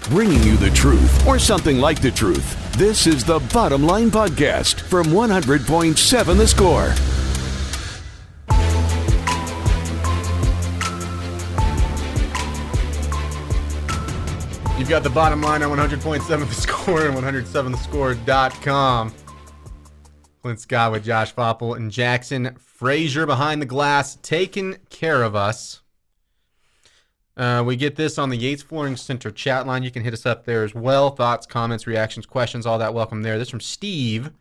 bringing you the truth or something like the truth. This is the Bottom Line Podcast from 100.7 The Score. You've got the Bottom Line on 100.7 The Score and 107thescore.com. Clint Scott with Josh Foppel and Jackson Frazier behind the glass, taking care of us. We get this on the Yates Flooring Center chat line. You can hit us up there as well. Thoughts, comments, reactions, questions, all that welcome there. This from Steve.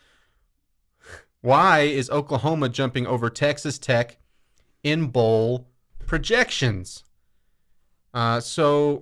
Why is Oklahoma jumping over Texas Tech in bowl projections? So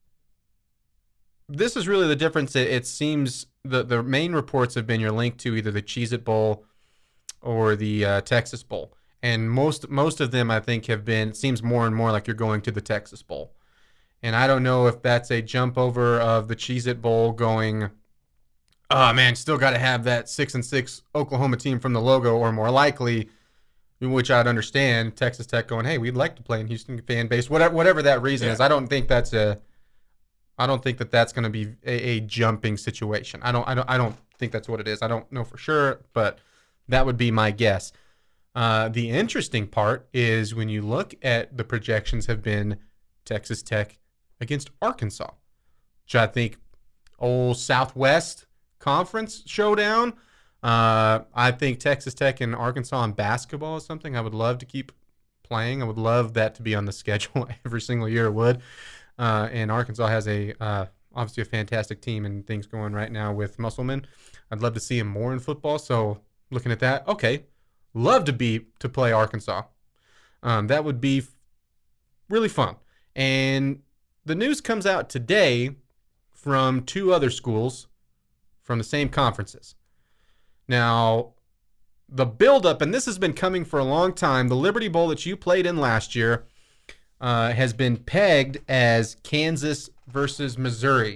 this is really the difference. It seems the main reports have been you're linked to either the Cheez-It Bowl or the Texas Bowl. And most of them, I think, have been, it seems more and more like you're going to the Texas Bowl. And I don't know if that's a jump over of the Cheez-It Bowl going, oh, man, still got to have that 6-6 Oklahoma team from the logo, or more likely, which I'd understand, Texas Tech going, hey, we'd like to play in Houston fan base, whatever that reason is. I don't think that's going to be a jumping situation. I don't think that's what it is. I don't know for sure, but that would be my guess. The interesting part is when you look at the projections have been Texas Tech against Arkansas, which I think old Southwest Conference showdown. I think Texas Tech and Arkansas in basketball is something I would love to keep playing. I would love that to be on the schedule every single year. It would. And Arkansas has obviously a fantastic team and things going right now with Musselman. I'd love to see him more in football. So looking at that, okay, love to play Arkansas. That would be really fun. And the news comes out today from two other schools from the same conferences. Now, the buildup, and this has been coming for a long time, the Liberty Bowl that you played in last year has been pegged as Kansas versus Missouri.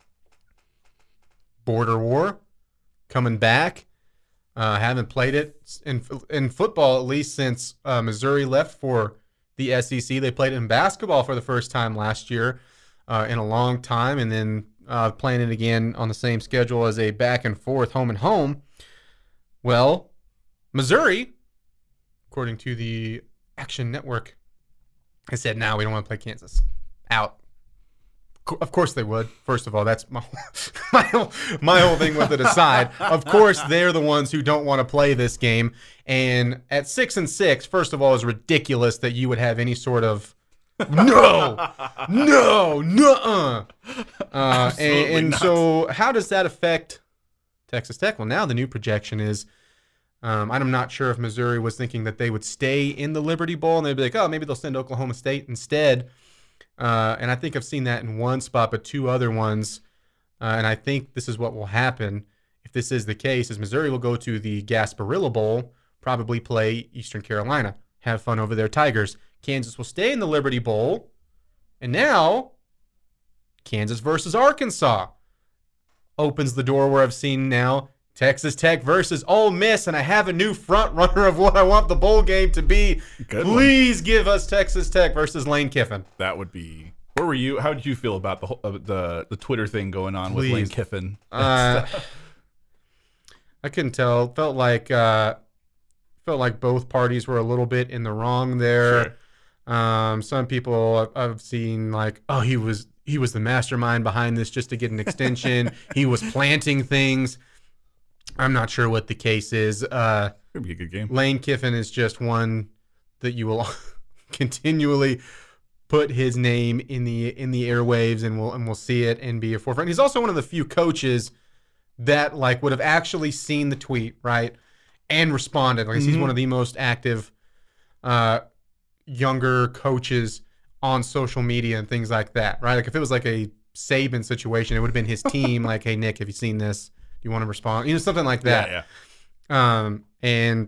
Border war coming back. Haven't played it in football, at least since Missouri left for the SEC. They played it in basketball for the first time last year in a long time, and then playing it again on the same schedule as a back and forth home and home. Well, Missouri, according to the Action Network, has said, "Now we don't want to play Kansas. Out." Of course they would. First of all, that's my whole thing with it aside. Of course, they're the ones who don't want to play this game. And at 6-6, first of all, it's ridiculous that you would have any sort of nuh-uh. And so how does that affect Texas Tech? Well, now the new projection is, I'm not sure if Missouri was thinking that they would stay in the Liberty Bowl and they'd be like, oh, maybe they'll send Oklahoma State instead. And I think I've seen that in one spot, but two other ones. And I think this is what will happen if this is the case, is Missouri will go to the Gasparilla Bowl, probably play Eastern Carolina, have fun over their Tigers. Kansas will stay in the Liberty Bowl. And now Kansas versus Arkansas opens the door where I've seen now Texas Tech versus Ole Miss, and I have a new front runner of what I want the bowl game to be. Please give us Texas Tech versus Lane Kiffin. That would be. Where were you? How did you feel about the Twitter thing going on with Lane Kiffin? I couldn't tell. Felt like both parties were a little bit in the wrong there. Sure. Some people I've seen like, oh, he was the mastermind behind this just to get an extension. He was planting things. I'm not sure what the case is. It'd be a good game. Lane Kiffin is just one that you will continually put his name in the airwaves, and we'll see it and be a forefront. He's also one of the few coaches that like would have actually seen the tweet, right, and responded. Like he's one of the most active younger coaches on social media and things like that, right? Like if it was like a Saban situation, it would have been his team. Like, hey Nick, have you seen this? You want to respond? Something like that. Yeah. And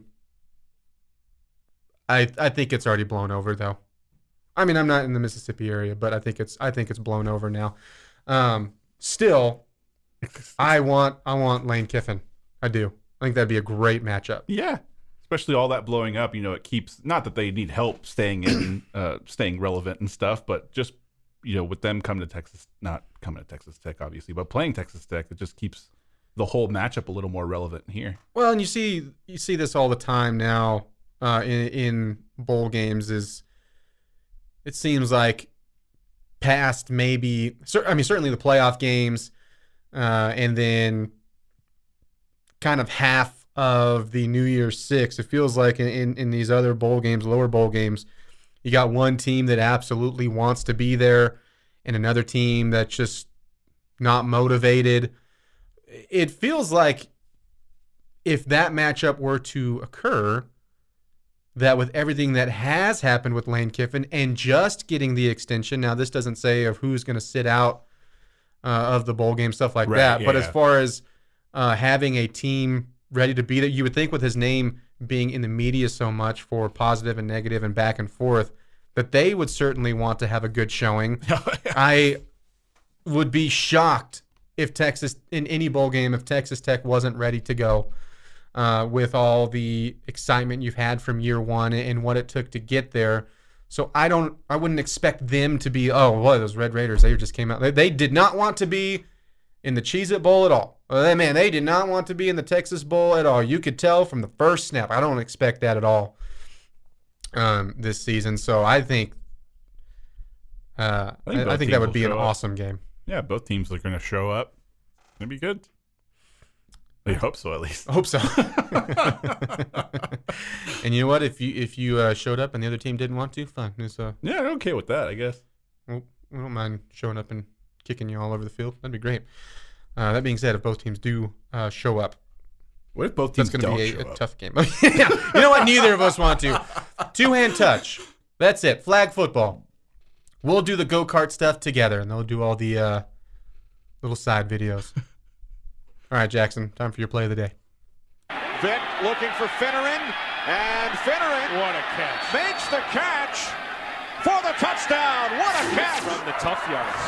I think it's already blown over though. I mean, I'm not in the Mississippi area, but I think it's blown over now. Still, I want Lane Kiffin. I do. I think that'd be a great matchup. Yeah. Especially all that blowing up, it keeps, not that they need help staying relevant and stuff, but just, with them not coming to Texas Tech, obviously, but playing Texas Tech, it just keeps the whole matchup a little more relevant here. Well, and you see this all the time now in bowl games. It seems like past certainly the playoff games, and then kind of half of the New Year's Six. It feels like in these other bowl games, lower bowl games, you got one team that absolutely wants to be there and another team that's just not motivated. It feels like if that matchup were to occur, that with everything that has happened with Lane Kiffin and just getting the extension, now this doesn't say of who's going to sit out of the bowl game, stuff like that. But as far as having a team ready to be there, you would think with his name being in the media so much for positive and negative and back and forth, that they would certainly want to have a good showing. I would be shocked if Texas, in any bowl game, if Texas Tech wasn't ready to go with all the excitement you've had from year one and what it took to get there. So I wouldn't expect them to be, those Red Raiders, they just came out. They did not want to be in the Cheez-It Bowl at all. They did not want to be in the Texas Bowl at all. You could tell from the first snap. I don't expect that at all this season. So I think that would be an awesome game. Yeah, both teams are going to show up. It'd be good. I hope so, at least. I hope so. And you know what? If you showed up and the other team didn't want to, fine. Yeah, I'm okay with that, I guess. Well, we don't mind showing up and kicking you all over the field. That'd be great. That being said, if both teams do show up, what if both teams that's don't going to be show a up? tough game. Yeah. You know what? Neither of us want to. Two-hand touch. That's it. Flag football. We'll do the go-kart stuff together, and they'll do all the little side videos. All right, Jackson, time for your play of the day. Vick looking for Finneran, and Finneran what a catch. Makes the catch for the touchdown. What a catch. From the tough yards.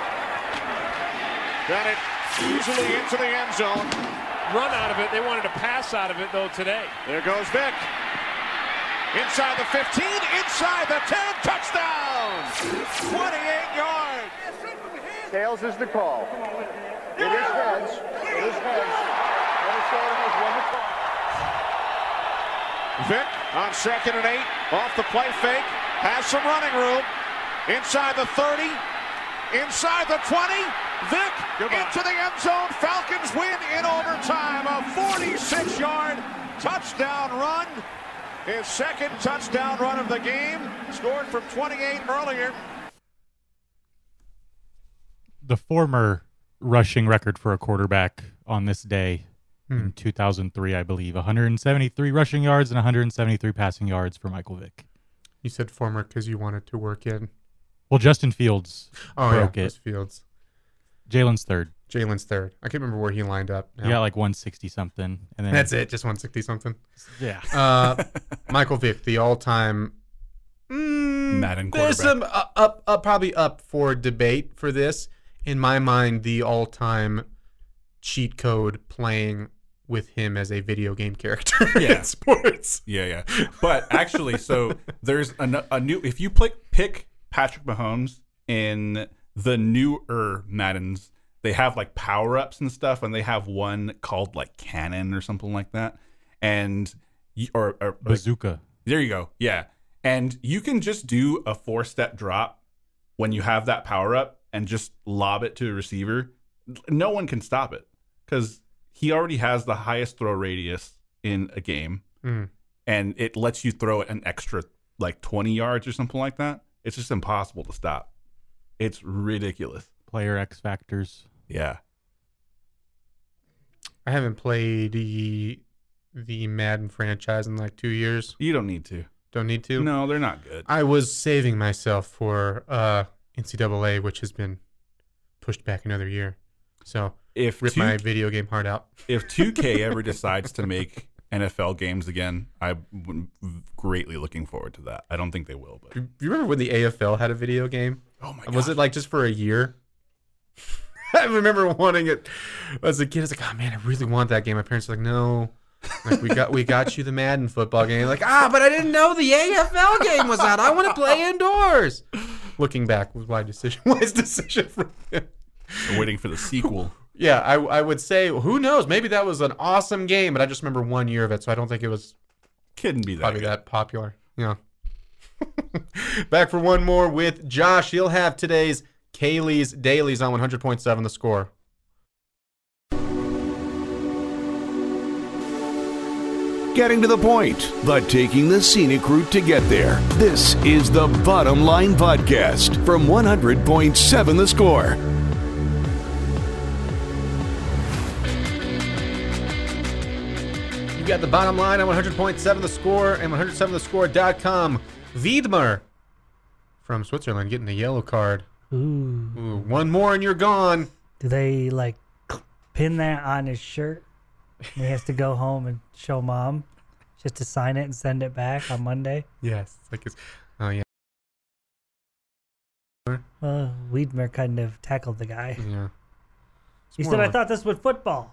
Got it easily into the end zone. Run out of it. They wanted to pass out of it, though, today. There goes Vick. Inside the 15, inside the 10, touchdown! 28 yards. Tails is the call. It is heads. It is heads. Minnesota has won the call. Vick on 2nd and 8, off the play fake, has some running room. Inside the 30, inside the 20, Vick into the end zone. Falcons win in overtime. A 46-yard touchdown run. His second touchdown run of the game, scored from 28 earlier. The former rushing record for a quarterback on this day in 2003, I believe. 173 rushing yards and 173 passing yards for Michael Vick. You said former because you wanted to work in. Well, Justin Fields broke it. it. Fields. Jalen's third. I can't remember where he lined up. He got like 160-something. And then that's it, just 160-something. Yeah. Michael Vick, the all-time Madden quarterback. There's some probably up for debate for this. In my mind, the all-time cheat code playing with him as a video game character in sports. Yeah. But actually, so there's a new. If you pick Patrick Mahomes in the newer Maddens, they have like power-ups and stuff, and they have one called like Cannon or something like that, and or Bazooka. Like, there you go. Yeah, and you can just do a 4-step drop when you have that power-up and just lob it to a receiver. No one can stop it because he already has the highest throw radius in a game, and it lets you throw it an extra like 20 yards or something like that. It's just impossible to stop. It's ridiculous. Player X factors. Yeah. I haven't played the Madden franchise in like 2 years. You don't need to. Don't need to? No, they're not good. I was saving myself for NCAA, which has been pushed back another year. So rip my video game heart out. If 2K ever decides to make NFL games again, I'm greatly looking forward to that. I don't think they will. But you remember when the AFL had a video game? Oh my god! Was it like just for a year? I remember wanting it as a kid. I was like, oh man, I really want that game. My parents were like, no. Like we got you the Madden football game. Like, but I didn't know the AFL game was out. I want to play indoors. looking back, was wise decision from him. We're waiting for the sequel. Yeah, I would say, who knows? Maybe that was an awesome game, but I just remember 1 year of it, so I don't think it was Couldn't be that probably good. that popular. Yeah. Back for one more with Josh. He'll have today's Kaylee's Dailies on 100.7 The Score. Getting to the point, but taking the scenic route to get there. This is the Bottom Line Podcast from 100.7 The Score. You got the bottom line on 100.7 The Score and 107thescore.com. Wiedmer from Switzerland getting the yellow card. Ooh, one more and you're gone. Do they like pin that on his shirt? And he has to go home and show mom just to sign it and send it back on Monday. Yes, oh yeah. Well, Wiedmer kind of tackled the guy. Yeah. He said, "I thought this was football."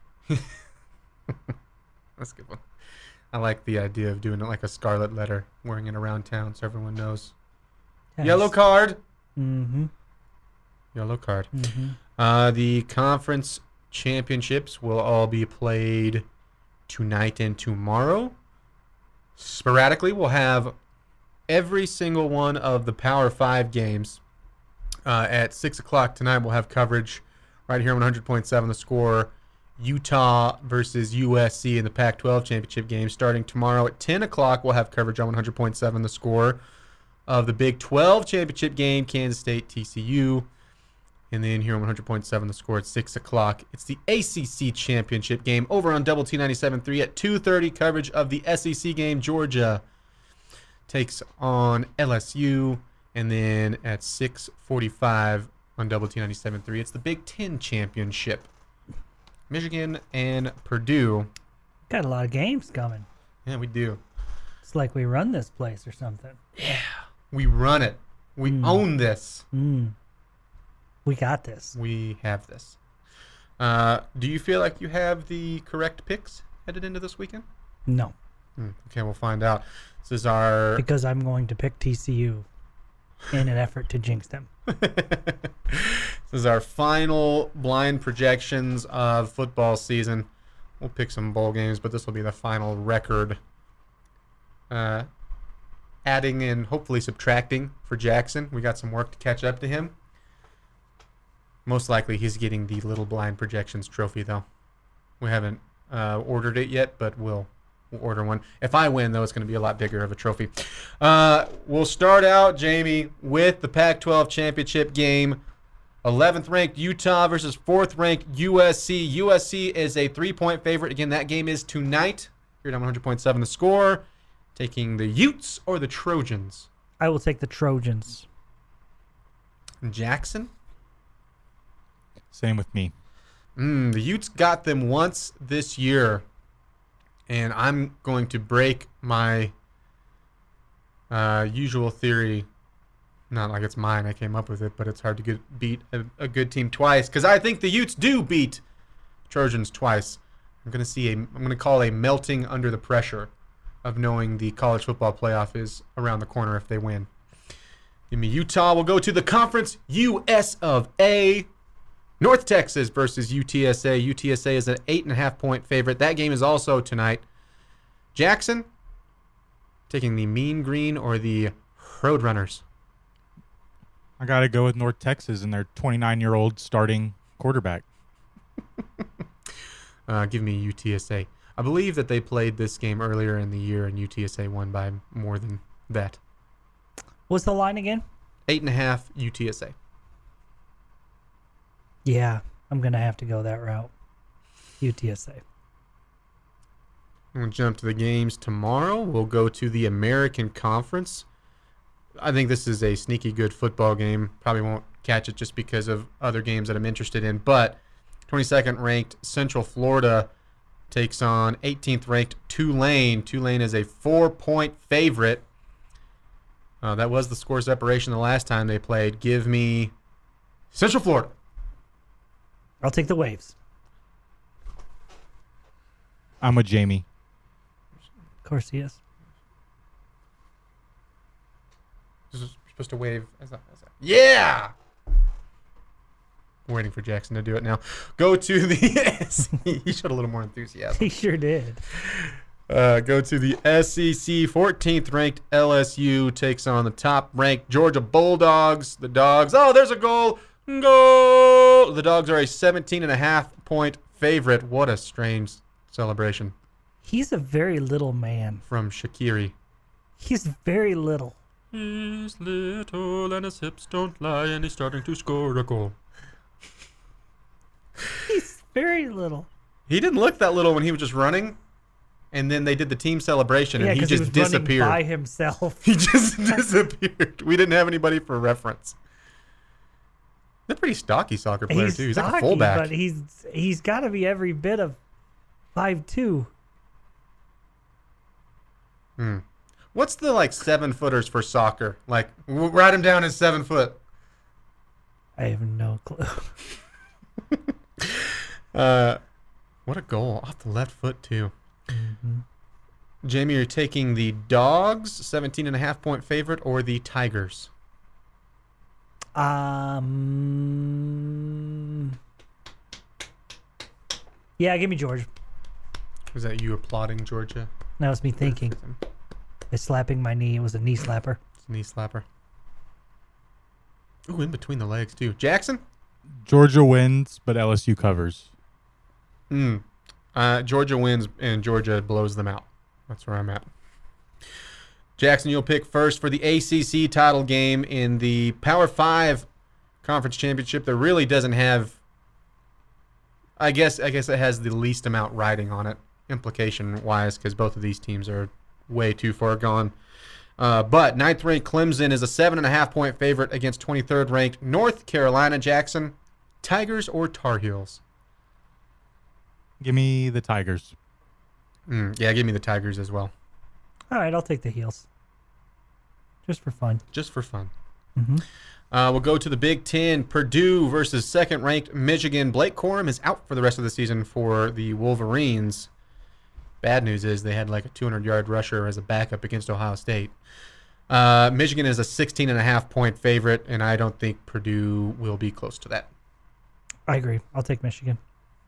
That's a good one. I like the idea of doing it like a scarlet letter, wearing it around town so everyone knows. Yes. Yellow card. Mm-hmm. Yellow card. Mm-hmm. The conference championships will all be played tonight and tomorrow. Sporadically, we'll have every single one of the Power 5 games. At 6 o'clock tonight, we'll have coverage right here on 100.7 The Score. Utah versus USC in the Pac-12 championship game. Starting tomorrow at 10 o'clock, we'll have coverage on 100.7 The Score of the Big 12 championship game, Kansas State TCU. And then here on 100.7 The Score at 6 o'clock, it's the ACC championship game over on Double T 97.3 at 2:30. Coverage of the SEC game. Georgia takes on LSU. And then at 6:45 on Double T 97.3, it's the Big 10 championship. Michigan and Purdue. Got a lot of games coming. Yeah, we do. It's like we run this place or something. Yeah, we run it. We own this. We got this. We have this. Do you feel like you have the correct picks headed into this weekend? No, Okay, we'll find out. This is our... because I'm going to pick TCU in an effort to jinx them. This is our final blind projections of football season. We'll pick some bowl games, but this will be the final record. Adding and hopefully subtracting for Jackson. We got some work to catch up to him. Most likely he's getting the Little Blind Projections trophy, though. We haven't ordered it yet, but we'll order one. If I win, though, it's going to be a lot bigger of a trophy. We'll start out, Jamie, with the Pac-12 championship game. 11th ranked Utah versus 4th ranked USC. USC is a 3-point favorite. Again, that game is tonight. Here at 100.7 The Score. Taking the Utes or the Trojans? I will take the Trojans. Jackson? Same with me. The Utes got them once this year. And I'm going to break my usual theory. Not like it's mine, I came up with it, but it's hard to beat a good team twice, because I think the Utes do beat Trojans twice. I'm going to call a melting under the pressure of knowing the college football playoff is around the corner if they win. Give me Utah. We'll go to the Conference US of A. North Texas versus UTSA. UTSA is an 8.5-point favorite. That game is also tonight. Jackson, taking the Mean Green or the Roadrunners? I got to go with North Texas and their 29-year-old starting quarterback. Give me UTSA. I believe that they played this game earlier in the year and UTSA won by more than that. What's the line again? 8.5 UTSA. Yeah, I'm going to have to go that route. UTSA. We'll jump to the games tomorrow. We'll go to the American Conference. I think this is a sneaky good football game. Probably won't catch it just because of other games that I'm interested in. But 22nd ranked Central Florida takes on 18th ranked Tulane. Tulane is a 4-point favorite. That was the score separation the last time they played. Give me Central Florida. I'll take the Waves. I'm with Jamie. Of course he is. supposed to wave. Yeah! Waiting for Jackson to do it now. Go to the he showed a little more enthusiasm. He sure did. Go to the SEC. 14th ranked LSU takes on the top ranked Georgia Bulldogs. The Dogs. Oh, there's a goal. Goal. The Dogs are a 17.5 point favorite. What a strange celebration He's a very little man. from Shaqiri. He's very little. He's little and his hips don't lie, and he's starting to score a goal. He's very little. He didn't look that little when he was just running, and then they did the team celebration, Yeah, and he 'cause just was running disappeared. by himself. He just disappeared. We didn't have anybody for reference. They're pretty stocky soccer player too. He's like a stocky, fullback. but he's got to be every bit of 5'2". What's the 7-footers for soccer? Write him down as 7 foot. I have no clue. What a goal off the left foot too. Mm-hmm. Jamie, you're taking the Dogs, 17.5 point favorite, or the Tigers? Yeah, give me Georgia. Was that you applauding Georgia? That was me thinking. By slapping my knee. It was a knee slapper. It's a knee slapper. Ooh, in between the legs too. Jackson? Georgia wins, but LSU covers. Georgia wins and Georgia blows them out. That's where I'm at. Jackson, you'll pick first for the ACC title game in the Power 5 Conference Championship that really doesn't have, I guess it has the least amount riding on it, implication-wise, because both of these teams are way too far gone. But 9th-ranked Clemson is a 7.5 point favorite against 23rd-ranked North Carolina. Jackson, Tigers or Tar Heels? Give me the Tigers. Yeah, give me the Tigers as well. All right, I'll take the heels. Just for fun. Just for fun. Mm-hmm. We'll go to the Big Ten. Purdue versus 2nd-ranked Michigan. Blake Corum is out for the rest of the season for the Wolverines. Bad news is they had a 200-yard rusher as a backup against Ohio State. Michigan is a 16.5 point favorite, and I don't think Purdue will be close to that. I agree. I'll take Michigan.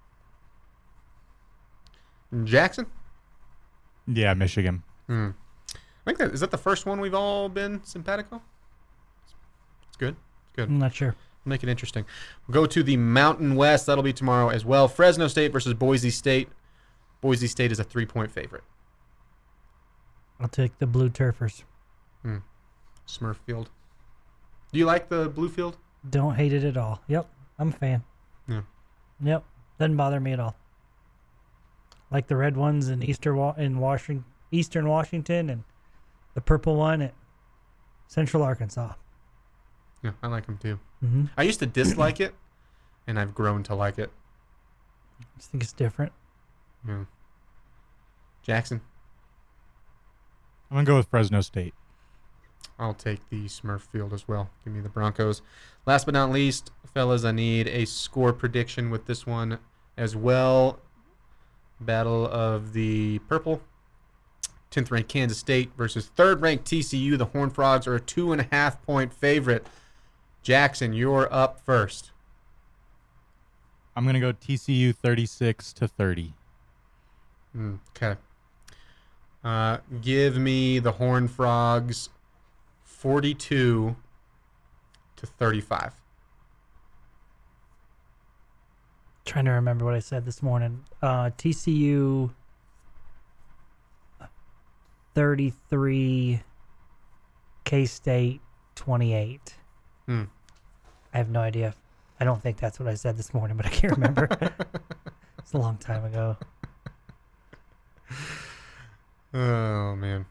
Jackson? Yeah, Michigan. I think is that the first one we've all been simpatico? It's good. It's good. I'm not sure. Make it interesting. We'll go to the Mountain West. That'll be tomorrow as well. Fresno State versus Boise State. Boise State is a 3-point favorite. I'll take the Blue Turfers. Smurffield. Do you like the blue field? Don't hate it at all. Yep, I'm a fan. Yeah. Yep, doesn't bother me at all. Like the red ones in Eastern Washington and the purple one at Central Arkansas. Yeah, I like them too. Mm-hmm. I used to dislike it, and I've grown to like it. I just think it's different. Yeah. Jackson? I'm going to go with Fresno State. I'll take the Smurffield as well. Give me the Broncos. Last but not least, fellas, I need a score prediction with this one as well. Battle of the Purple. 10th ranked Kansas State versus 3rd ranked TCU. The Horned Frogs are a 2.5 point favorite. Jackson, you're up first. I'm going to go TCU 36-30. Okay. Give me the Horned Frogs 42-35. Trying to remember what I said this morning. TCU 33, K-State 28. I have no idea. I don't think that's what I said this morning, but I can't remember. It's a long time ago. Oh, man.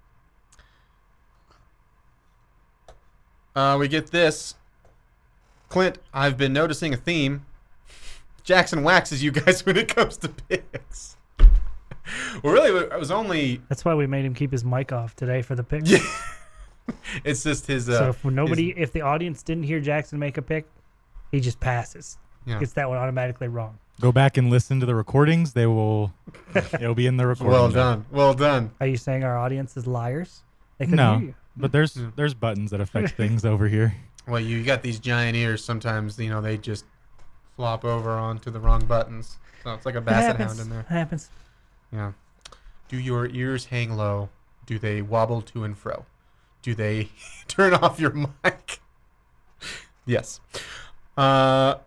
We get this. Clint, I've been noticing a theme. Jackson waxes you guys when it comes to picks. Well, really, it was only... That's why we made him keep his mic off today for the pick. Yeah. It's just his... So if the audience didn't hear Jackson make a pick, he just passes. Yeah. Gets that one automatically wrong. Go back and listen to the recordings. It'll be in the recording. Well done. Well done. Are you saying our audience is liars? They couldn't No. hear you. But there's buttons that affect things over here. Well, you got these giant ears. Sometimes, they just flop over onto the wrong buttons. So it's like a basset hound in there. It happens. Yeah. Do your ears hang low? Do they wobble to and fro? Do they turn off your mic? Yes. Yeah.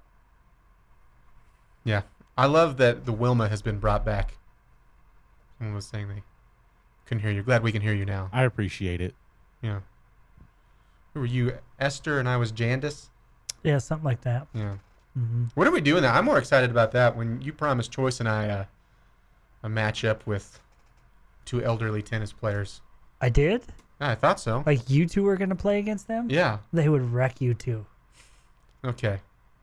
I love that the Wilma has been brought back. Someone was saying they couldn't hear you. Glad we can hear you now. I appreciate it. Yeah. Who were you, Esther, and I was Jandis? Yeah, something like that. Yeah. Mm-hmm. What are we doing that? I'm more excited about that when you promised Choice and I a matchup with two elderly tennis players. I did? I thought so. Like you two were going to play against them? Yeah. They would wreck you two. Okay.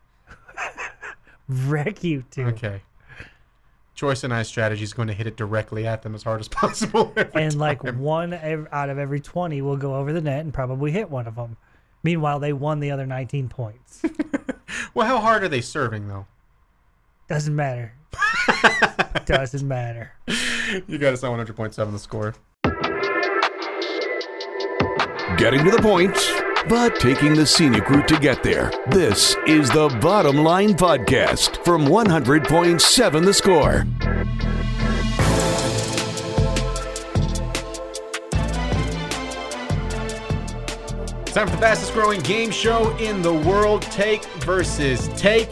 Wreck you two. Okay. Choice and I's strategy is going to hit it directly at them as hard as possible. And like time. one out of every 20 will go over the net and probably hit one of them. Meanwhile, they won the other 19 points. Well, how hard are they serving, though? Doesn't matter. Doesn't matter. You got us on 100.7 the score. Getting to the point, but taking the scenic route to get there. This is the Bottom Line Podcast from 100.7 the score. Time for the fastest growing game show in the world, Take versus Take.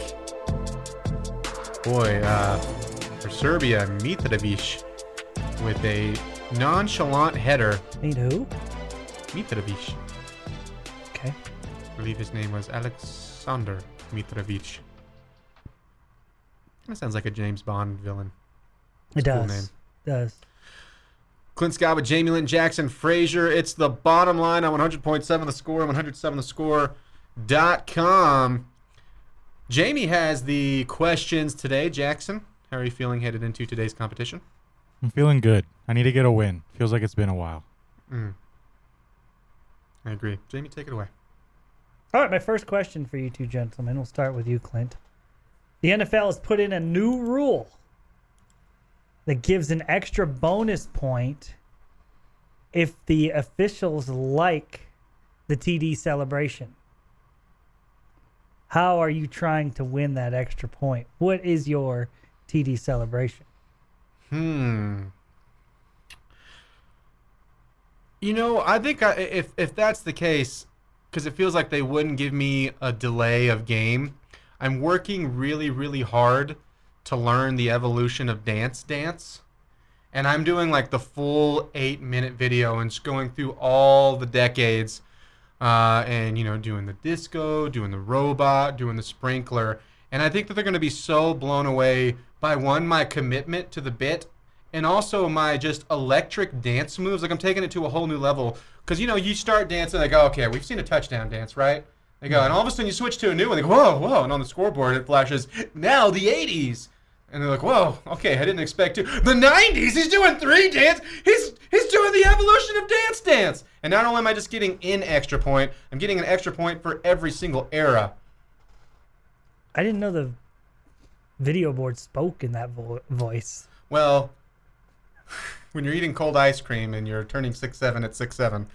Boy, for Serbia, Mitrovic with a nonchalant header. Need who? Mitrovic. Okay. I believe his name was Alexander Mitrovic. That sounds like a James Bond villain. It Cool does. name. Does. Clint Scott with Jamie Lynn Jackson Frazier. It's the bottom line on 100.7 the score, 107thescore.com. Jamie has the questions today. Jackson, how are you feeling headed into today's competition? I'm feeling good. I need to get a win. Feels like it's been a while. I agree. Jamie, take it away. All right, my first question for you two gentlemen. We'll start with you, Clint. The NFL has put in a new rule that gives an extra bonus point if the officials like the TD celebration. How are you trying to win that extra point? What is your TD celebration? I think if that's the case, because it feels like they wouldn't give me a delay of game, I'm working really, really hard to learn the evolution of Dance Dance. And I'm doing like the full 8-minute video and just going through all the decades and, doing the disco, doing the robot, doing the sprinkler. And I think that they're going to be so blown away by, one, my commitment to the bit, and also my just electric dance moves. Like I'm taking it to a whole new level. Because, you start dancing, they go, okay, we've seen a touchdown dance, right? They go, and all of a sudden you switch to a new one. They go, whoa, whoa. And on the scoreboard it flashes, now the 80s. And they're like, whoa, okay, I didn't expect to. The 90s, he's doing 3 dance. He's doing the evolution of Dance Dance. And not only am I just getting an extra point, I'm getting an extra point for every single era. I didn't know the video board spoke in that voice. Well, when you're eating cold ice cream and you're turning 6'7" at 6'7",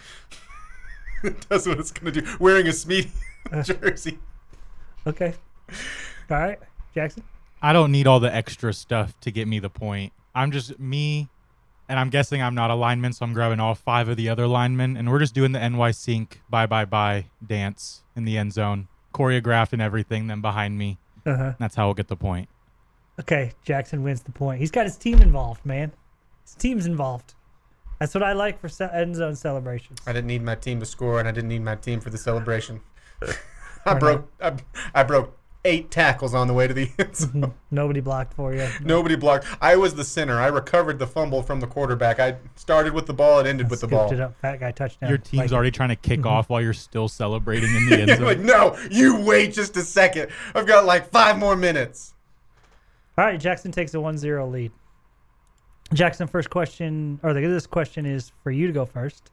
it does what it's going to do. Wearing a Smeedy jersey. Okay. All right, Jackson? I don't need all the extra stuff to get me the point. I'm just me, and I'm guessing I'm not a lineman, so I'm grabbing all 5 of the other linemen, and we're just doing the NY Sync bye dance in the end zone, choreographed and everything, then behind me. That's how we'll get the point. Okay, Jackson wins the point. He's got his team involved, man. His team's involved. That's what I like for end zone celebrations. I didn't need my team to score, and I didn't need my team for the celebration. I broke 8 tackles on the way to the end zone. Nobody blocked for you. Nobody blocked. I was the center. I recovered the fumble from the quarterback. I started with the ball and ended with the ball. Scooped it up, fat guy touchdown. Your team's already trying to kick off while you're still celebrating in the end zone. Like, no, you wait just a second. I've got like 5 more minutes. All right, Jackson takes a 1-0 lead. Jackson, first question, or this question is for you to go first.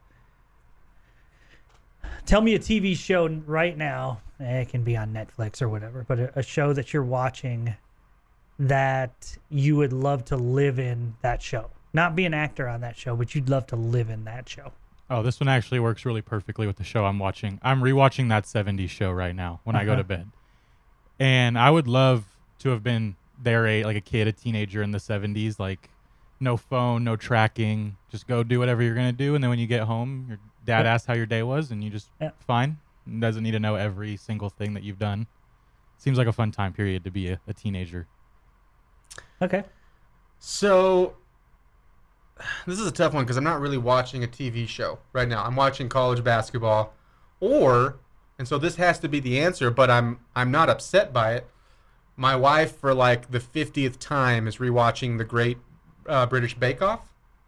Tell me a TV show right now. It can be on Netflix or whatever, but a show that you're watching that you would love to live in that show. Not be an actor on that show, but you'd love to live in that show. Oh, this one actually works really perfectly with the show I'm watching. I'm rewatching that 70s show right now when I go to bed. And I would love to have been their age, like a kid, a teenager in the 70s, like no phone, no tracking, just go do whatever you're going to do. And then when you get home, your dad asks how your day was and you just fine. Doesn't need to know every single thing that you've done. Seems like a fun time period to be a teenager. Okay. So this is a tough one because I'm not really watching a TV show right now. I'm watching college basketball, and so this has to be the answer, but I'm not upset by it. My wife, for like the 50th time, is rewatching The Great British Bake Off.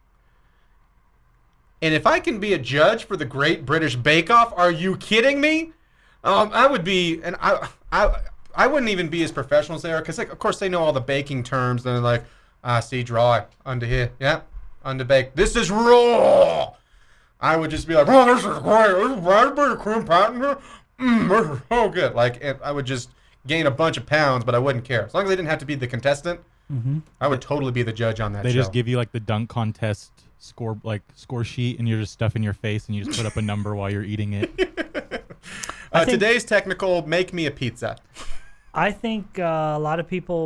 And if I can be a judge for The Great British Bake Off, are you kidding me? I would be, and I wouldn't even be as professional as they are, because like, of course they know all the baking terms. And they're like, see, dry, under here, yeah, under bake. This is raw. I would just be like, oh, this is great. This is raspberry cream pie here. This is so good. Like, I would just gain a bunch of pounds, but I wouldn't care. As long as they didn't have to be the contestant, I would totally be the judge on that show. They just give you like the dunk contest score sheet, and you're just stuffing your face, and you just put up a number while you're eating it. Today's technical, make me a pizza. I think a lot of people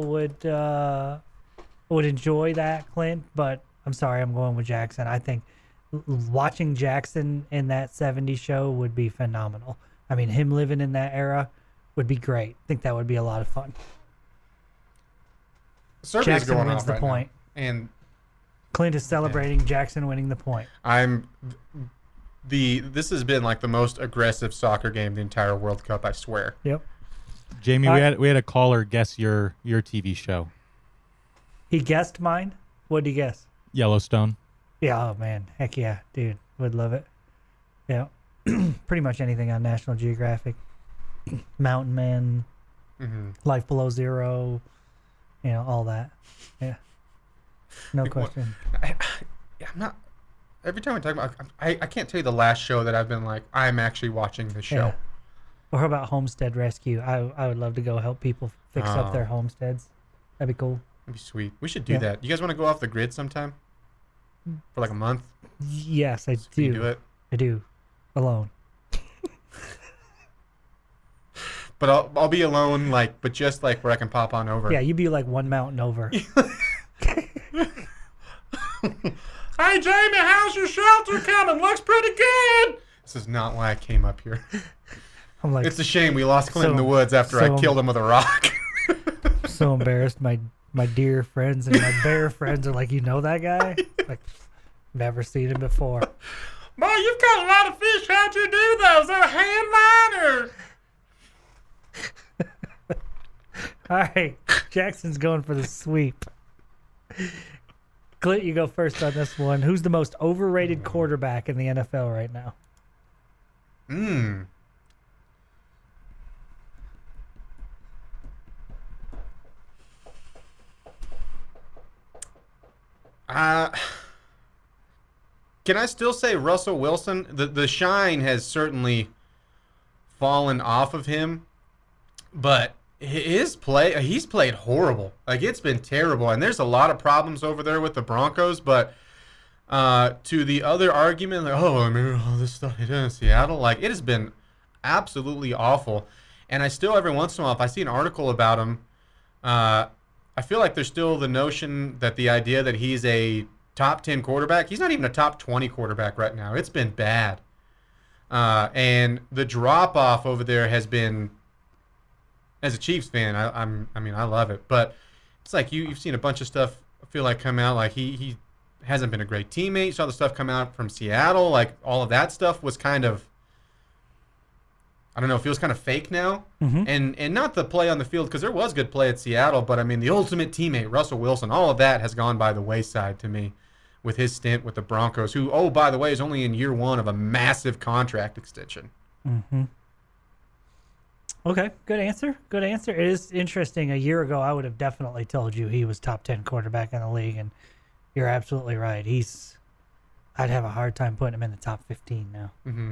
would enjoy that, Clint, but I'm sorry, I'm going with Jackson. I think watching Jackson in that 70s show would be phenomenal. I mean, him living in that era would be great. I think that would be a lot of fun. Serbia's Jackson going wins off the right point. now. And Clint is celebrating Jackson winning the point. This has been like the most aggressive soccer game the entire World Cup, I swear. Yep. Jamie, we had a caller guess your TV show. He guessed mine? What did he guess? Yellowstone. Yeah, oh man. Heck yeah, dude. Would love it. Yeah. Pretty much anything on National Geographic. Mountain Man, Life Below Zero, all that. Yeah. No question. I'm not. Every time I talk about, I can't tell you the last show that I've been like, I'm actually watching this show. Yeah. Or how about Homestead Rescue? I would love to go help people fix up their homesteads. That'd be cool. That'd be sweet. We should do that. You guys want to go off the grid sometime? For like a month? Yes, I do. Can you do it? I do. Alone. But I'll be alone, but just like where I can pop on over. Yeah, you'd be like one mountain over. Hey, Jamie, how's your shelter coming? Looks pretty good. This is not why I came up here. I'm like, it's a shame we lost Clint in the woods after I killed him with a rock. I'm so embarrassed. My dear friends and my bear friends are like, you know that guy? Like, never seen him before. Boy, you've caught a lot of fish. How'd you do those? Is that a hand line or? All right, Jackson's going for the sweep. Clint, you go first on this one. Who's the most overrated quarterback in the NFL right now? Can I still say Russell Wilson? The shine has certainly fallen off of him, but he's played horrible. Like, it's been terrible, and there's a lot of problems over there with the Broncos. But to the other argument, all this stuff he did in Seattle, like, it has been absolutely awful. And I still, every once in a while, if I see an article about him, I feel like there's still the notion that the idea that he's a top 10 quarterback, he's not even a top 20 quarterback right now. It's been bad. And the drop off over there has been, as a Chiefs fan, I love it. But it's like you've seen a bunch of stuff, I feel like, come out. Like, he hasn't been a great teammate. You saw the stuff come out from Seattle. Like, all of that stuff was kind of, I don't know, it feels kind of fake now. And not the play on the field, because there was good play at Seattle, but I mean, the ultimate teammate, Russell Wilson, all of that has gone by the wayside to me with his stint with the Broncos, who, oh, by the way, is only in year one of a massive contract extension. Okay, good answer. Good answer. It is interesting. A year ago, I would have definitely told you he was top 10 quarterback in the league, and you're absolutely right. I'd have a hard time putting him in the top 15 now.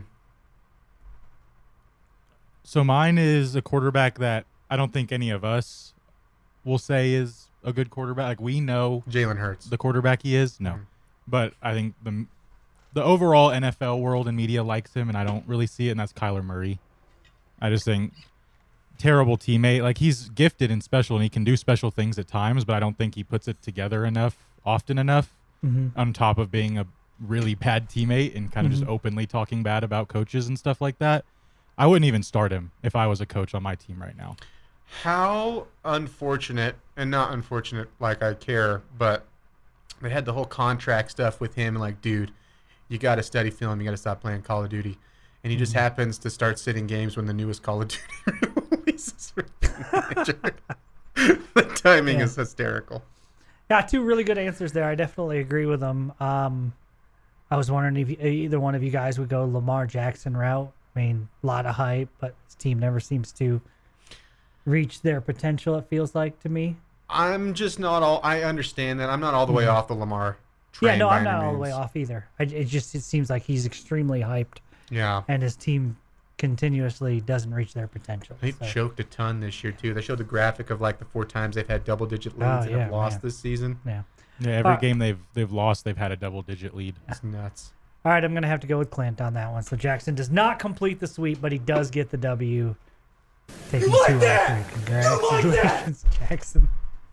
So mine is a quarterback that I don't think any of us will say is a good quarterback. Like, we know Jalen Hurts, the quarterback he is. No. But I think the overall NFL world and media likes him, and I don't really see it, and that's Kyler Murray. I just think terrible teammate. Like, he's gifted and special, and he can do special things at times, but I don't think he puts it together often enough, on top of being a really bad teammate and kind of just openly talking bad about coaches and stuff like that. I wouldn't even start him if I was a coach on my team right now. How unfortunate, and not unfortunate like I care, but they had the whole contract stuff with him, like, dude, you got to study film, you got to stop playing Call of Duty. And he just happens to start sitting games when the newest Call of Duty releases for the manager. The timing is hysterical. Yeah, 2 really good answers there. I definitely agree with them. I was wondering if either one of you guys would go Lamar Jackson route. I mean, a lot of hype, but his team never seems to reach their potential, it feels like to me. I'm just not all. I understand that. I'm not all the way off the Lamar train. Yeah, no, by I'm any not all the means. way off either. It seems like he's extremely hyped, Yeah. and his team continuously doesn't reach their potential. They've so. choked a ton this year, too. They showed the graphic of, like, the 4 times they've had double-digit leads and have lost this season. Yeah. Yeah, every game they've lost, they've had a double-digit lead. It's nuts. All right, I'm going to have to go with Clint on that one. So Jackson does not complete the sweep, but he does get the W. Taking 2 out 3. Congratulations, Jackson.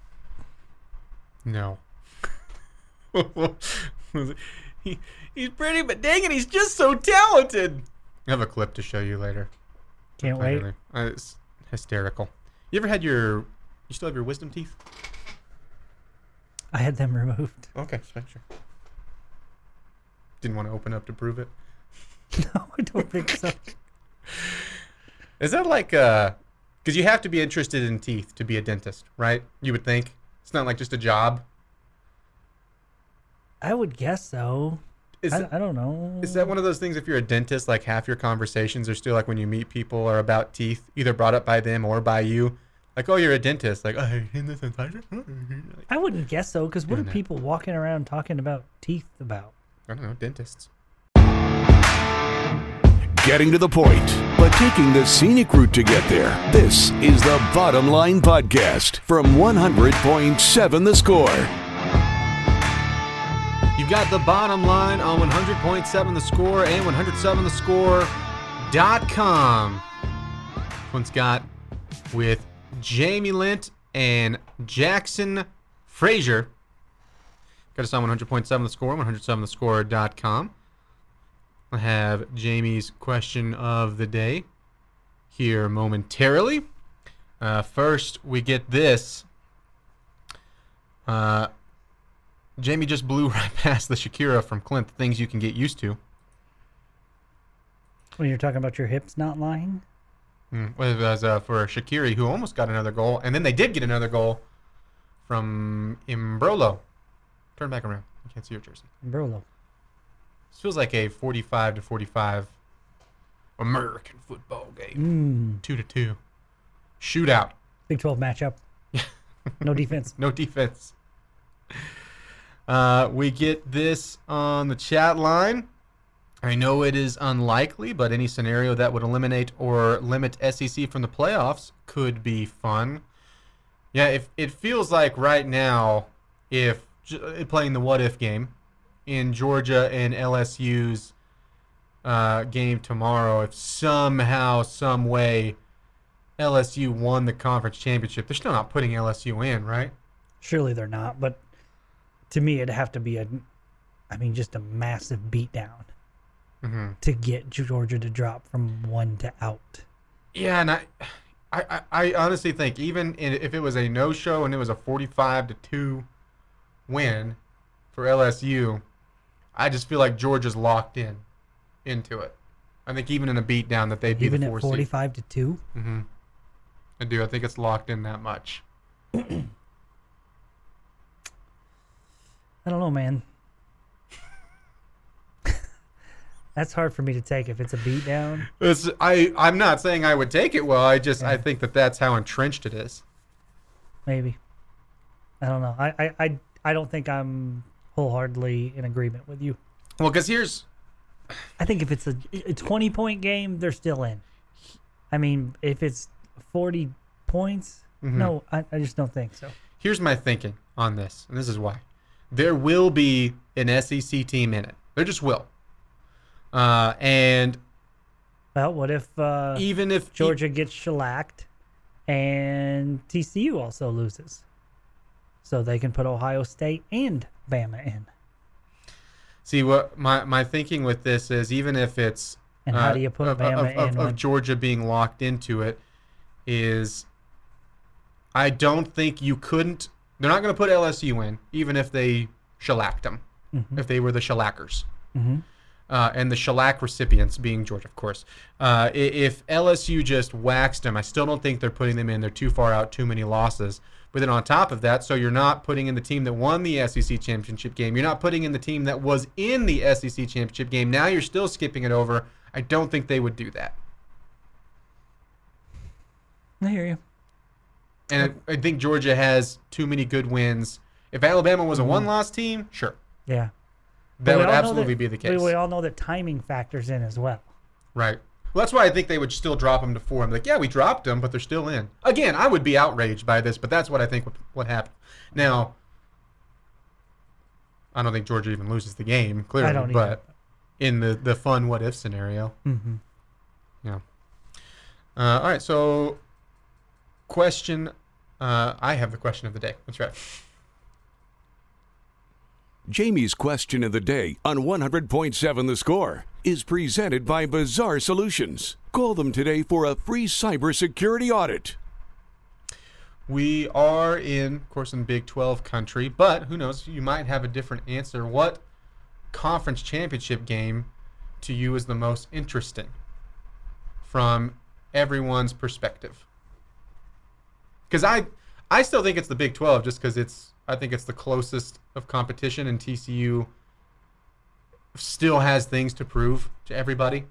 No. He's pretty, but dang it, he's just so talented. I have a clip to show you later. Can't wait. Really, it's hysterical. You ever had you still have your wisdom teeth? I had them removed. Okay, just make sure. Didn't want to open up to prove it. No, I don't think so. Is that like because you have to be interested in teeth to be a dentist, right? You would think. It's not like just a job. I would guess so. I don't know. Is that one of those things, if you're a dentist, like half your conversations are still like when you meet people are about teeth, either brought up by them or by you? Like, oh, you're a dentist. Like, oh, in this incisor? I wouldn't guess so, because what are Doing that. people walking around talking about teeth about? I don't know, dentists. Getting to the point, but taking the scenic route to get there. This is the Bottom Line Podcast from 100.7 The Score. You've got the bottom line on 100.7 The Score and 107thescore.com. This one's got with Jamie Lint and Jackson Frazier. Got us on 100.7 The Score, 107thescore.com. I have Jamie's question of the day here momentarily. First, we get this. Jamie just blew right past the Shakira from Clint, the things you can get used to. When you're talking about your hips not lying? Well, it was for Shakiri, who almost got another goal, and then they did get another goal from Imbrolo. Turn back around. I can't see your jersey. Imbrolo. This feels like a 45-45 American football game. 2-2. Shootout. Big 12 matchup. No defense. No defense. We get this on the chat line. I know it is unlikely, but any scenario that would eliminate or limit SEC from the playoffs could be fun. Yeah, it feels like right now, if playing the what-if game in Georgia and LSU's game tomorrow, if somehow, some way, LSU won the conference championship, they're still not putting LSU in, right? Surely they're not, but to me it'd have to be just a massive beatdown to get Georgia to drop from 1 to out. Yeah, and I honestly think even if it was a no-show and it was a 45-2 win for LSU, I just feel like Georgia's locked into it. I think even in a beatdown that they'd be Even the at 4 seed. 45-2? I do. I think it's locked in that much. I don't know, man. That's hard for me to take if it's a beatdown. I'm not saying I would take it well. I think that's how entrenched it is. Maybe. I don't know. I don't think I'm wholeheartedly in agreement with you. Well, because I think if it's a 20-point game, they're still in. I mean, if it's 40 points, no, I just don't think so. Here's my thinking on this, and this is why. There will be an SEC team in it. There just will. And Well, what if even if Georgia gets shellacked and TCU also loses? So they can put Ohio State and Bama in. See, what my thinking with this is, even if it's And how do you put Bama in? of Georgia being locked into it, is I don't think you couldn't. They're not going to put LSU in, even if they shellacked them, if they were the shellackers. And the shellac recipients being Georgia, of course. If LSU just waxed them, I still don't think they're putting them in. They're too far out, too many losses. But then on top of that, so you're not putting in the team that won the SEC championship game. You're not putting in the team that was in the SEC championship game. Now you're still skipping it over. I don't think they would do that. I hear you. And I think Georgia has too many good wins. If Alabama was a one-loss team, sure. Yeah. That But we would all know absolutely be the case. We all know that timing factors in as well. Right. Well, that's why I think they would still drop them to 4. I'm like, yeah, we dropped them, but they're still in. Again, I would be outraged by this, but that's what I think what happened. Now, I don't think Georgia even loses the game, clearly, I don't but in the fun what-if scenario. Yeah. All right, so question. I have the question of the day. That's right. Jamie's question of the day on 100.7 The Score is presented by Bizarre Solutions. Call them today for a free cybersecurity audit. We are of course, in Big 12 country, but who knows? You might have a different answer. What conference championship game to you is the most interesting from everyone's perspective? Because I still think it's the Big 12, just because I think it's the closest of competition, and TCU still has things to prove to everybody.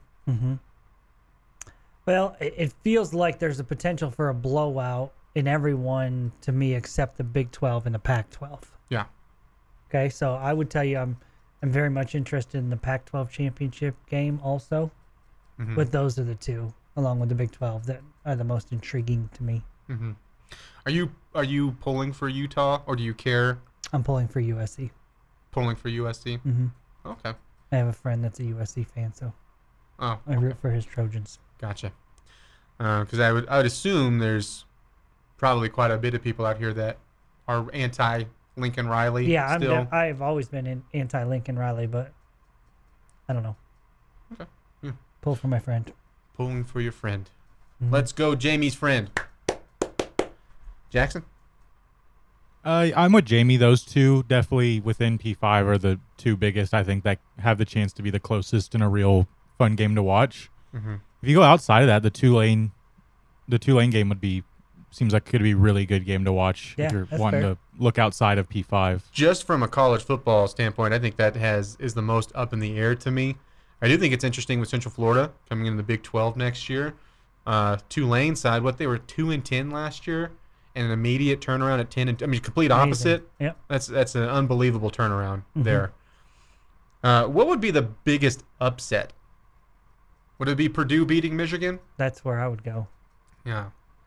Well, it feels like there's a potential for a blowout in everyone, to me, except the Big 12 and the Pac-12. Yeah. Okay, so I would tell you I'm very much interested in the Pac-12 championship game also. But those are the two, along with the Big 12, that are the most intriguing to me. Are you pulling for Utah, or do you care? I'm pulling for USC. Pulling for USC? Okay. I have a friend that's a USC fan, so I root for his Trojans. Gotcha. Because I would assume there's probably quite a bit of people out here that are anti-Lincoln Riley. Yeah, still. I've always been anti-Lincoln Riley, but I don't know. Okay. Yeah. Pull for my friend. Pulling for your friend. Let's go, Jamie's friend. Jackson? I'm with Jamie. Those two definitely within P5 are the two biggest, I think, that have the chance to be the closest in a real fun game to watch. If you go outside of that, the Tulane game seems like it could be a really good game to watch if you're wanting to look outside of P5. Just from a college football standpoint, I think that is the most up in the air to me. I do think it's interesting with Central Florida coming into the Big 12 next year. Tulane side, they were 2-10 last year, and an immediate turnaround at 10. Complete opposite. Yep. That's an unbelievable turnaround there. What would be the biggest upset? Would it be Purdue beating Michigan? That's where I would go. Yeah.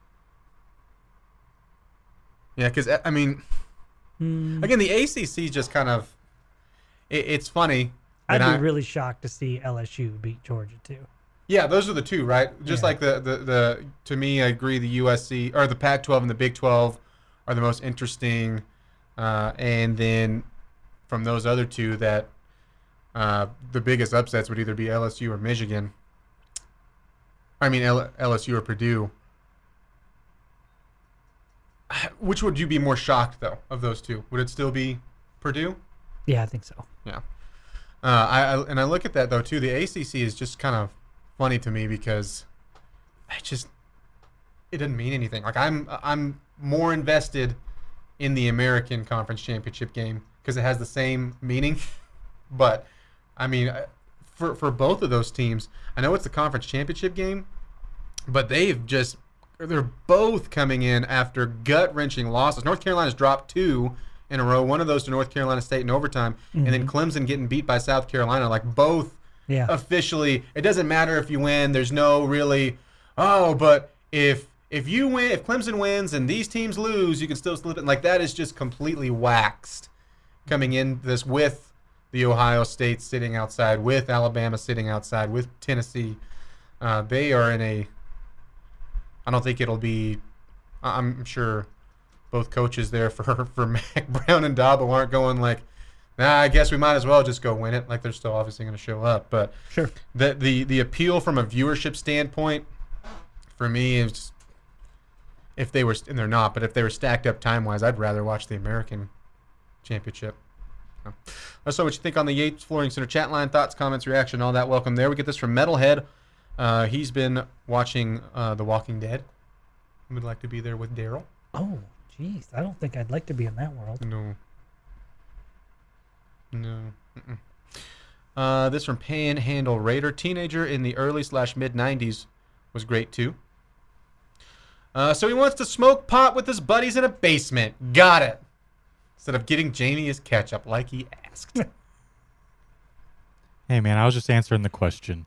Yeah, because, again, the ACC just kind of, it's funny. I'd be really shocked to see LSU beat Georgia, too. Yeah, those are the two, right? Just like the to me, I agree, the USC, or the Pac-12 and the Big 12 are the most interesting. And then from those other two, that the biggest upsets would either be LSU or Michigan. LSU or Purdue. Which would you be more shocked, though, of those two? Would it still be Purdue? Yeah, I think so. Yeah. I look at that, though, too. The ACC is just kind of funny to me because it doesn't mean anything. Like, I'm more invested in the American Conference Championship game because it has the same meaning. But, for both of those teams, I know it's the Conference Championship game, but they're both coming in after gut-wrenching losses. North Carolina's dropped 2 in a row, one of those to North Carolina State in overtime, and then Clemson getting beat by South Carolina. Like, both officially, it doesn't matter if you win. There's no really, but if you win, if Clemson wins and these teams lose, you can still slip it. Like, that is just completely waxed coming in this with the Ohio State sitting outside, with Alabama sitting outside, with Tennessee. They are in a. I don't think it'll be. I'm sure both coaches there for Mac Brown and Dabo aren't going like, nah, I guess we might as well just go win it. Like, they're still obviously going to show up, but Sure. The appeal from a viewership standpoint for me is just, if they were, and they're not, but if they were stacked up time wise, I'd rather watch the American Championship. So what you think on the Yates Flooring Center chat line? Thoughts, comments, reaction, all that. Welcome there. We get this from Metalhead. He's been watching The Walking Dead. Would like to be there with Daryl. Oh, jeez. I don't think I'd like to be in that world. No. Mm-mm. This from Panhandle Raider. Teenager in the early/mid 90s was great too. So he wants to smoke pot with his buddies in a basement. Got it. Instead of getting Jamie his ketchup like he asked. Hey, man, I was just answering the question.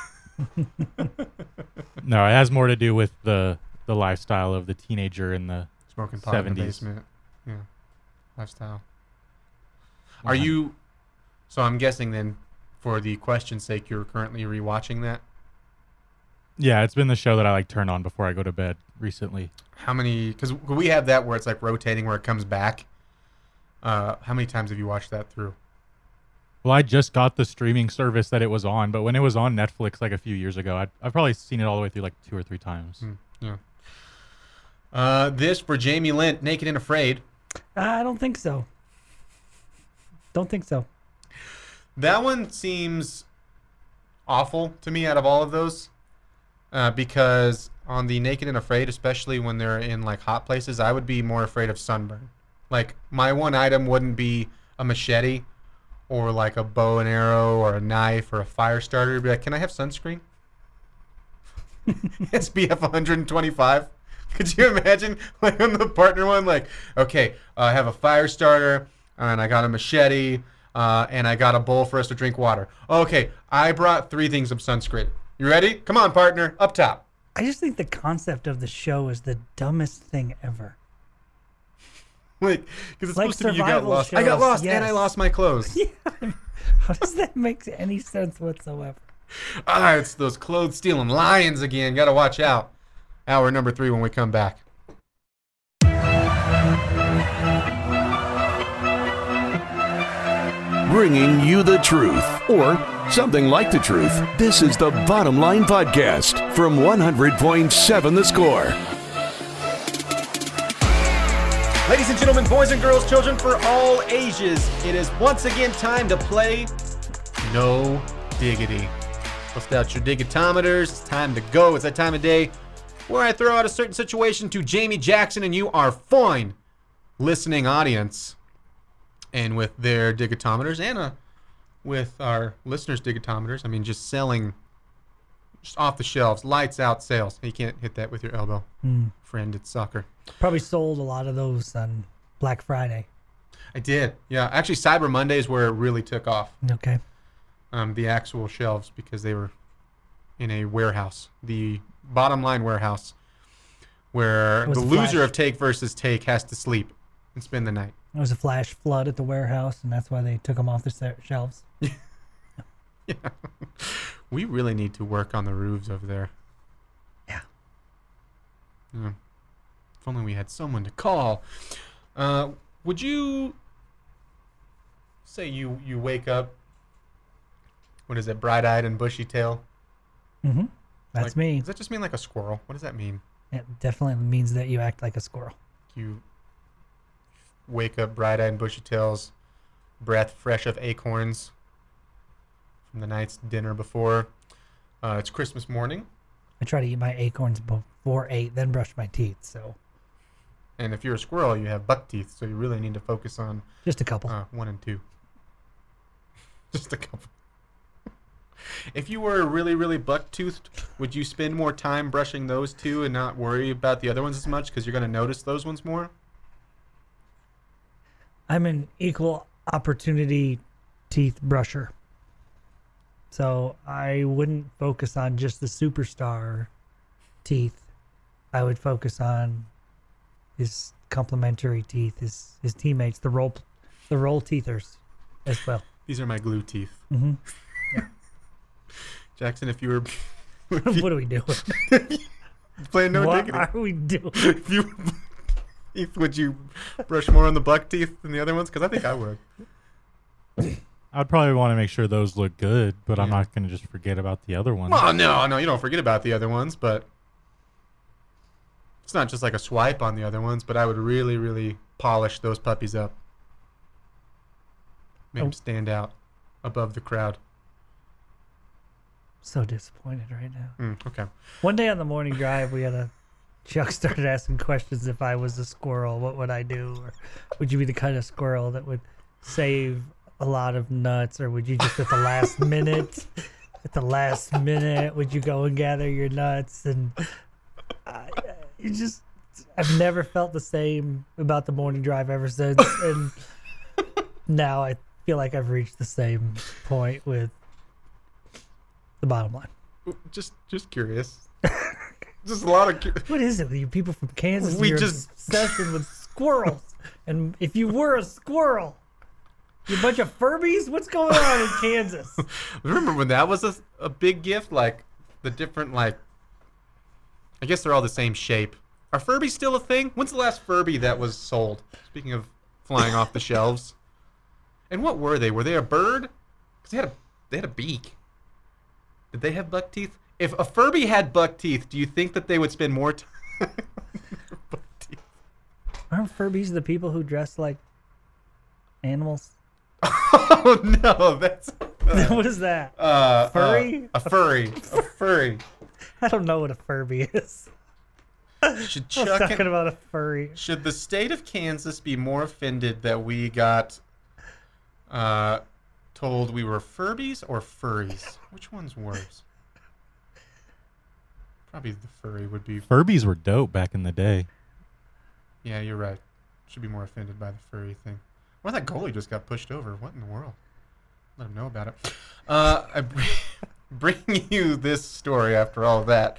No, it has more to do with the lifestyle of the teenager in the Smoking pot 70s. in the basement. Yeah. Lifestyle. Are you... So I'm guessing then, for the question's sake, you're currently rewatching that? Yeah, it's been the show that I like turn on before I go to bed recently. How many... Because we have that where it's like rotating, where it comes back. How many times have you watched that through? Well, I just got the streaming service that it was on, but when it was on Netflix like a few years ago, I've probably seen it all the way through like 2 or 3 times. Yeah. This for Jamie Lint, Naked and Afraid. I don't think so. Don't think so. That one seems awful to me out of all of those, because on the Naked and Afraid, especially when they're in like hot places, I would be more afraid of sunburn. Like, my one item wouldn't be a machete or like a bow and arrow or a knife or a fire starter. It'd be like, can I have sunscreen? SPF 125. Could you imagine, like, on the partner one, like, okay, I have a fire starter, and I got a machete, and I got a bowl for us to drink water. Okay, I brought 3 things of sunscreen. You ready? Come on, partner, up top. I just think the concept of the show is the dumbest thing ever. Like, because it's Like supposed to be you got survival lost. I got shows, lost, yes. and I lost my clothes. How does that make any sense whatsoever? It's those clothes stealing lions again. Got to watch out. Hour number 3 when we come back. Bringing you the truth, or something like the truth. This is the Bottom Line Podcast from 100.7 The Score. Ladies and gentlemen, boys and girls, children for all ages, it is once again time to play No Diggity. Bust out your digitometers. It's time to go. It's that time of day where I throw out a certain situation to Jamie Jackson and you, our fine listening audience. And with their digitometers and with our listeners' digitometers, I mean, just selling just off the shelves, lights out sales. You can't hit that with your elbow, friend. It's soccer. Probably sold a lot of those on Black Friday. I did. Yeah. Actually, Cyber Monday is where it really took off. Okay. The actual shelves, because they were in a warehouse, the Bottom Line warehouse, where the loser of Take versus Take has to sleep and spend the night. There was a flash flood at the warehouse, and that's why they took them off the shelves. Yeah. We really need to work on the roofs over there. Yeah. If only we had someone to call. Would you say you wake up, what is it, bright-eyed and bushy-tailed? Mm-hmm. That's like, me. Does that just mean like a squirrel? What does that mean? It definitely means that you act like a squirrel. You wake up bright-eyed and bushy-tails, breath fresh of acorns from the night's dinner before. It's Christmas morning. I try to eat my acorns before 8, then brush my teeth. So. And if you're a squirrel, you have buck teeth, so you really need to focus on just a couple. 1 and 2. Just a couple. If you were really, really buck-toothed, would you spend more time brushing those 2 and not worry about the other ones as much because you're going to notice those ones more? I'm an equal opportunity teeth brusher. So I wouldn't focus on just the superstar teeth. I would focus on his complementary teeth, his teammates, the role teethers as well. These are my glue teeth. Mm-hmm. Jackson, if you were What are we doing? playing No What Diggity, are we doing? would you brush more on the buck teeth than the other ones? Because I think I would. I'd probably want to make sure those look good, but I'm Yeah. not going to just forget about the other ones. Well, no, you don't forget about the other ones, but it's not just like a swipe on the other ones, but I would really, really polish those puppies up. Make them stand out above the crowd. So disappointed right now. Okay. One day on the morning drive, Chuck started asking questions. If I was a squirrel, what would I do? Or would you be the kind of squirrel that would save a lot of nuts? Or would you just at the last minute, would you go and gather your nuts? And I've never felt the same about the morning drive ever since. And now I feel like I've reached the same point with the bottom line. Just curious. Just a lot of. What is it with you people from Kansas? We You're just- obsessed with squirrels. And if you were a squirrel, you a bunch of Furbies? What's going on in Kansas? Remember when that was a big gift? Like the different, like, I guess they're all the same shape. Are Furbies still a thing? When's the last Furby that was sold? Speaking of flying off the shelves. And what were they? Were they a bird? Because they had a beak. Did they have buck teeth? If a Furby had buck teeth, do you think that they would spend more time on their buck teeth? Aren't Furbies the people who dress like animals? Oh no, that's What is that? Furry? A furry. A furry. I don't know what a Furby is. Should I was Chuck talking and- about a furry. Should the state of Kansas be more offended that we got told we were Furbies or furries? Which one's worse? Probably the furry would be. Furbies were dope back in the day. Yeah, you're right. Should be more offended by the furry thing. Well, that goalie just got pushed over. What in the world? Let him know about it. I bring you this story after all of that.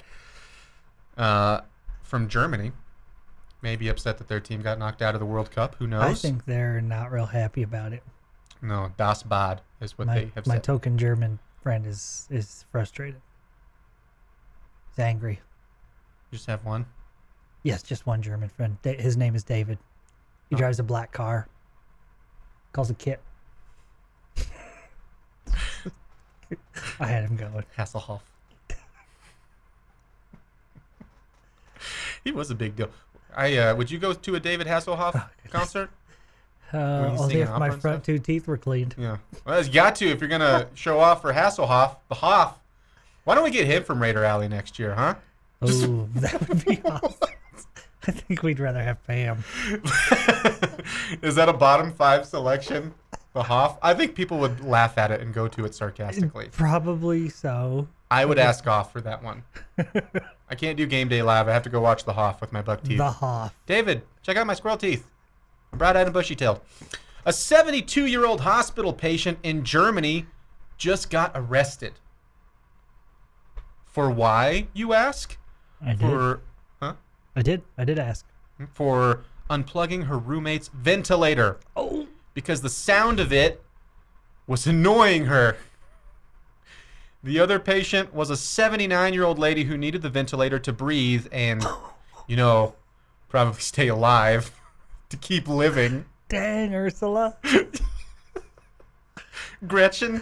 From Germany. Maybe upset that their team got knocked out of the World Cup. Who knows? I think they're not real happy about it. No, das Bad is what they have My said. token German friend is frustrated. He's angry. You just have one? Yes, just one German friend. His name is David. He drives a black car. Calls it Kit. I had him going. Hasselhoff. He was a big deal. Would you go to a David Hasselhoff concert? he's Only singing if my opera and front stuff? two teeth were cleaned. Yeah. Well, you got to if you're gonna show off for Hasselhoff. The Hoff. Why don't we get him from Raider Alley next year, huh? Oh, that would be awesome. I think we'd rather have Pam. Is that a bottom 5 selection? The Hoff? I think people would laugh at it and go to it sarcastically. Probably so. I would ask off for that one. I can't do Game Day Live. I have to go watch the Hoff with my buck teeth. The Hoff. David, check out my squirrel teeth. I'm bright-eyed and bushy-tailed. A 72-year-old hospital patient in Germany just got arrested. For why, you ask? I did. I did ask. For unplugging her roommate's ventilator. Oh. Because the sound of it was annoying her. The other patient was a 79-year-old lady who needed the ventilator to breathe and, probably stay alive to keep living. Dang, Ursula. Gretchen.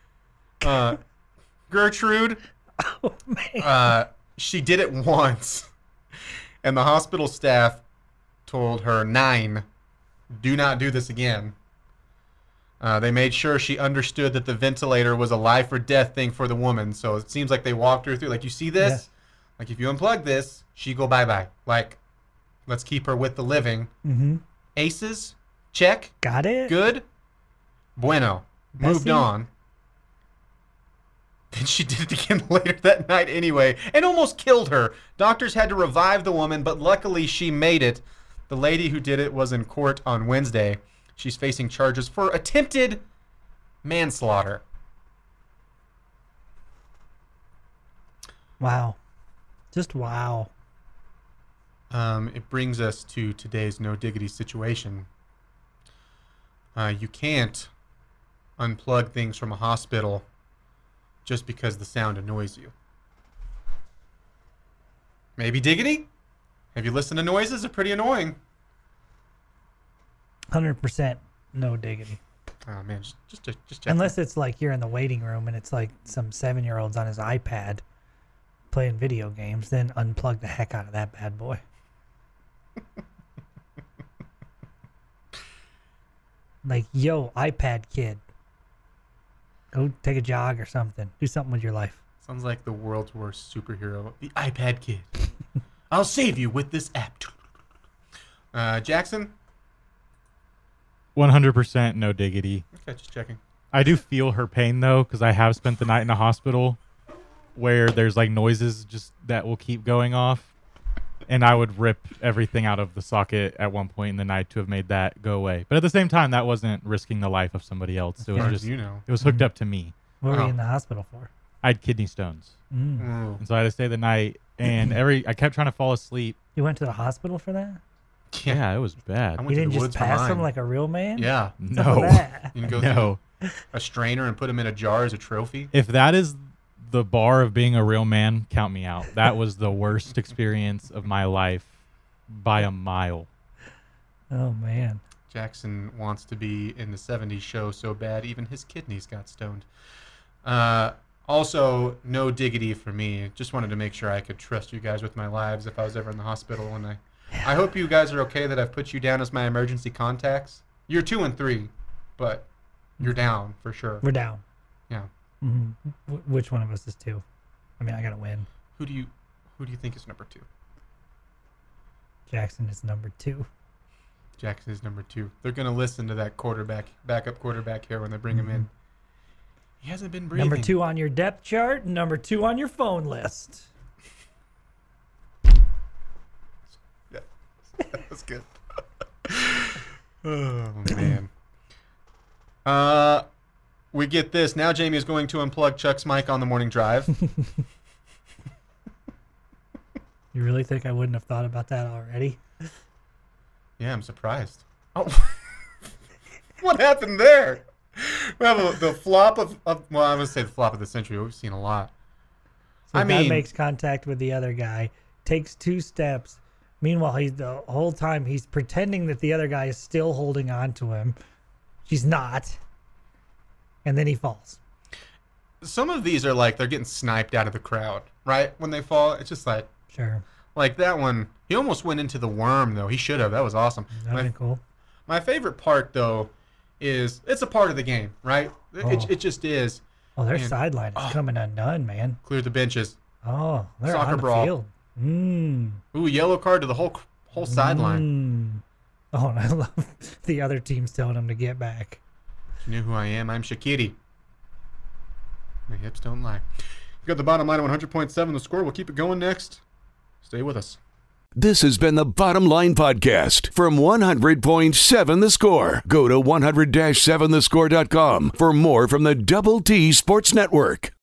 Gertrude. Oh, man. She did it once. And the hospital staff told her, 9, do not do this again. They made sure she understood that the ventilator was a life or death thing for the woman. So it seems like they walked her through, like, you see this? Yeah. Like, if you unplug this, she go bye-bye. Like, let's keep her with the living. Mm-hmm. Aces, check. Got it? Good. Bueno. Moved Bessie? on. Then she did it again later that night anyway and almost killed her. Doctors had to revive the woman, but luckily she made it. The lady who did it was in court on Wednesday. She's facing charges for attempted manslaughter. Wow. Just wow. It brings us to today's no diggity situation. You can't unplug things from a hospital just because the sound annoys you. Maybe diggity? Have you listened to noises? They're pretty annoying. 100% no diggity. Oh man, just check. Unless it's like you're in the waiting room and it's like some 7-year-old's on his iPad playing video games, then unplug the heck out of that bad boy. Like, yo, iPad kid, go take a jog or something. Do something with your life. Sounds like the world's worst superhero, the iPad kid. I'll save you with this app. Jackson? 100% no diggity. Okay, just checking. I do feel her pain, though, because I have spent the night in a hospital where there's like noises just that will keep going off. And I would rip everything out of the socket at one point in the night to have made that go away. But at the same time, that wasn't risking the life of somebody else. It was just, it was hooked up to me. What were you in the hospital for? I had kidney stones. Mm. And so I had to stay the night. And I kept trying to fall asleep. You went to the hospital for that? Yeah, it was bad. You didn't just pass them like a real man? Yeah. No. You can go through a strainer and put them in a jar as a trophy. If that is the bar of being a real man, count me out. That was the worst experience of my life by a mile. Oh, man. Jackson wants to be in the 70s show so bad, even his kidneys got stoned. Also, no diggity for me. Just wanted to make sure I could trust you guys with my lives if I was ever in the hospital. And I hope you guys are okay that I've put you down as my emergency contacts. You're 2 and 3, but you're down for sure. We're down. Yeah. Mm-hmm. Which one of us is 2? I mean, I gotta win. Who do you think is number 2? Jackson is number 2. Jackson is number 2. They're gonna listen to that backup quarterback here when they bring him in. He hasn't been breathing. Number 2 on your depth chart. Number 2 on your phone list. Yeah, that was good. Oh man. We get this. Now Jamie is going to unplug Chuck's mic on the morning drive. You really think I wouldn't have thought about that already? Yeah, I'm surprised. Oh, what happened there? Well, the flop of well, I'm going to say the flop of the century. We've seen a lot. So the guy makes contact with the other guy, takes 2 steps. Meanwhile, the whole time he's pretending that the other guy is still holding on to him. She's not. And then he falls. Some of these are like they're getting sniped out of the crowd, right? When they fall, it's just like... Sure. Like that one, he almost went into the worm, though. He should have. That was awesome. That would be cool. My favorite part, though, is it's a part of the game, right? It just is. Oh, their sideline is coming undone, man. Clear the benches. Oh, they're Soccer on the brawl. field. Ooh, yellow card to the whole sideline. Oh, and I love the other teams telling them to get back. You know who I am? I'm Shaqiri. My hips don't lie. You got the bottom line at 100.7 The Score. We'll keep it going next. Stay with us. This has been the Bottom Line Podcast from 100.7 The Score. Go to 100-7thescore.com for more from the Double T Sports Network.